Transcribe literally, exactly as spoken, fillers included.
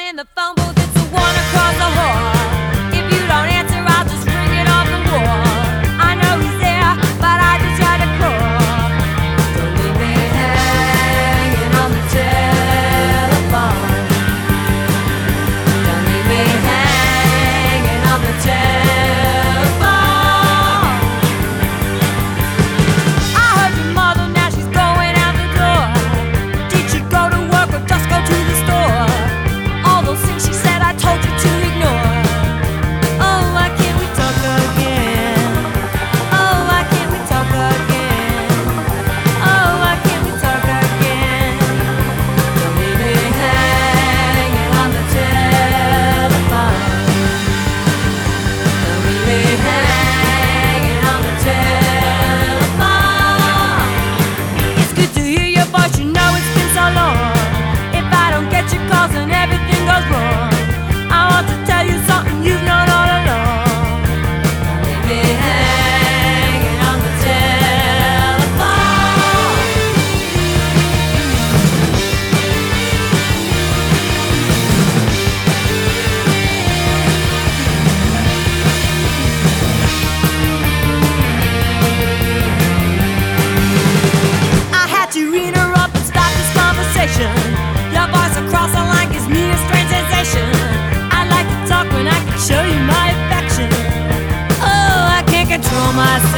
in the phone booth, it's the one across the hall. If you don't answer, I'll just ring it off the wall. I know he's there, but I just try to call. Don't leave me hanging on the telephone. Don't leave me hanging on the telephone. I heard your mother, now she's going out the door. Did you go to work or just go to the store? All those things she said I told you to ignore. Oh, why can't we talk again? Oh, why can't we talk again? Oh, why can't we talk again? Don't leave me hanging on the telephone. Don't leave me hanging on the telephone. It's good to hear your voice, you know it's been so long. If I don't get your calls then everything goes wrong. I want to tell you something you've known all along. Don't leave me hanging on the telephone. I had to interrupt and stop this conversation. Your voice across the line gives me a strange sensation. I like to talk when I can show you my affection. Oh, I can't control myself.